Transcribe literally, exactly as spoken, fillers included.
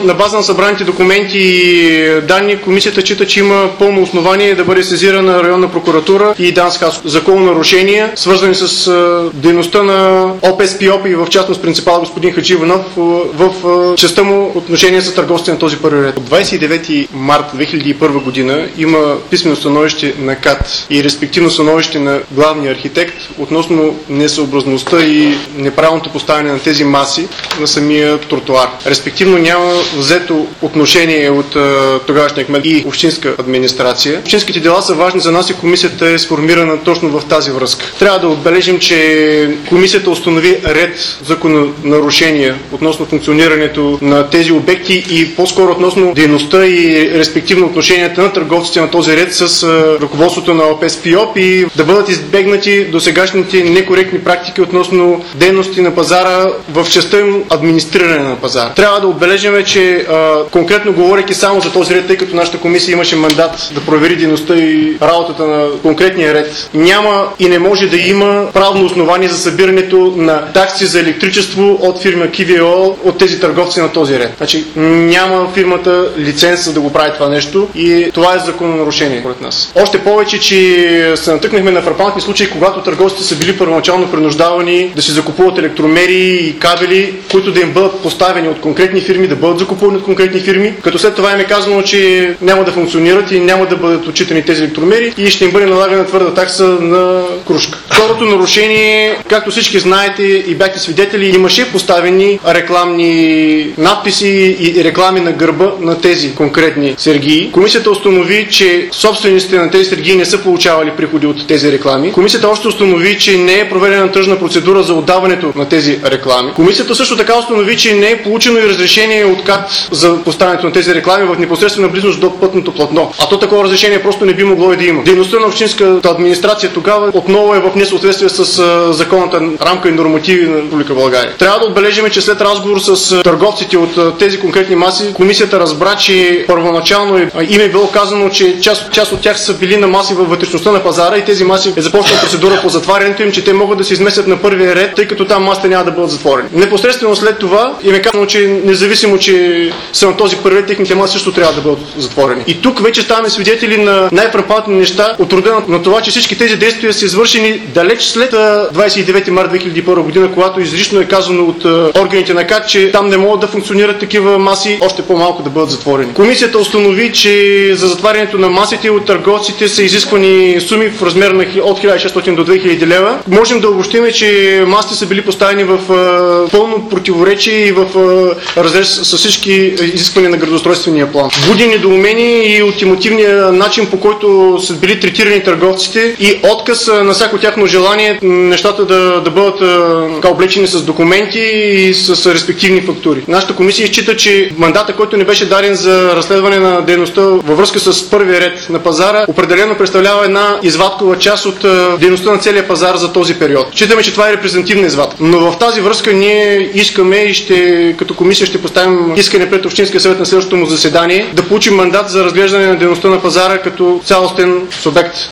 На база на събраните документи и данни, комисията счита, че има пълно основание да бъде сезирана районна прокуратура и ДАНС Хасково. Закононарушения, свързани с а, дейността на ОПСПОП и в частност принципал господин Хадживанов в а, частта му отношение с търговците на този първи ред. От двадесет и девети март две хиляди и първа година има писмено становище на КАТ и респективно становище на главния архитект относно несъобразността и неправилното поставяне на тези маси на самия тротуар. Респективно няма взето отношение от а, тогавашния кмет и общинска администрация. Общинските дела са важни за нас и комисията е сформирана точно в тази връзка. Трябва да отбележим, че комисията установи ред закононарушения относно функционирането на тези обекти и по-скоро относно дейността и респективно отношенията на търговците на този ред с а, ръководството на ОПСПОП и да бъдат избегнати досегашните некоректни практики относно дейности на пазара в частта им администриране на пазара. Трябва да отбележим, че а, конкретно говорейки само за този ред, тъй като нашата комисия имаше мандат да провери дейността и работата на конкретния ред, няма и не може да има правно основание за събирането на такси за електричество от фирма КВО от тези търговци на този ред. Значи няма фирмата лиценз за да го прави това нещо и това е закононарушение според нас. Още повече, че се натъкнахме на фрапантни случаи, когато търговците са били първоначално принуждавани да си закупуват електромери и кабели, които да им бъдат поставени от конкретни фирми, да бъдат закупувани от конкретни фирми, като след това им е казано, че няма да функционират и няма да бъдат отчитани тези електромери и ще им бъде налагана твърда такса на кружка. Второто нарушение, както всички знаете и бяхте свидетели, имаше поставени рекламни надписи и реклами на гърба на тези конкретни сергии. Комисията установи, че собствениците на тези сергии не са получавали приходи от тези реклами. Комисията още установи, че не е проведена тръжна процедура за отдаването на тези реклами. Комисията също така установи, че не е получено и разрешение от КАТ за поставянето на тези реклами в непосредствена близост до пътното платно. А то такова разрешение просто не би могло и да има. Дейността на общинската администрация тогава отново е в несъответствие с а, законната рамка и нормативи на Република България. Трябва да отбележим, че след разговор с а, търговците от а, тези конкретни маси, комисията разбра, че първоначално е, а, им е било казано, че част, част от тях са били на маси във вътрешността на пазара и тези маси е започнала процедура по затварянето им, че те могат да се изместят на първия ред, тъй като там масите няма да бъдат затворени. Непосредствено след това им е казано, че независимо, че са на този първи ред, техните маси също трябва да бъдат затворени. И тук вече ставаме свидетели на най-фрапантни неща от рода на това, че всички тези действия са извършени далеч след двадесет и девети март две хиляди и първа година, когато изрично е казано от органите на КАТ, че там не могат да функционират такива маси, още по-малко да бъдат затворени. Комисията установи, че за затварянето на масите от търговците са изисквани суми в размер на от хиляда и шестстотин до две хиляди лева. Можем да обобщим, че масите са били поставени в пълно противоречие и в разрез с всички изисквания на градоустройствения план. Буди недоумение и ултимативния начин, по който са били третирани търговците и отказ на всяко тяхно желание нещата да, да бъдат така облечени с документи и с респективни фактури. Нашата комисия счита, че мандата, който не беше даден за разследване на дейността във връзка с първия ред на пазара, определено представлява една извадкова част от дейността на целия пазар за този период. Считаме, че това е репрезентативна извадка. Но в тази връзка ние искаме и ще, като комисия ще поставим искане пред Общинския съвет на следващото му заседание да получим мандат за разглеждане на дейността на пазара като цялостен субект.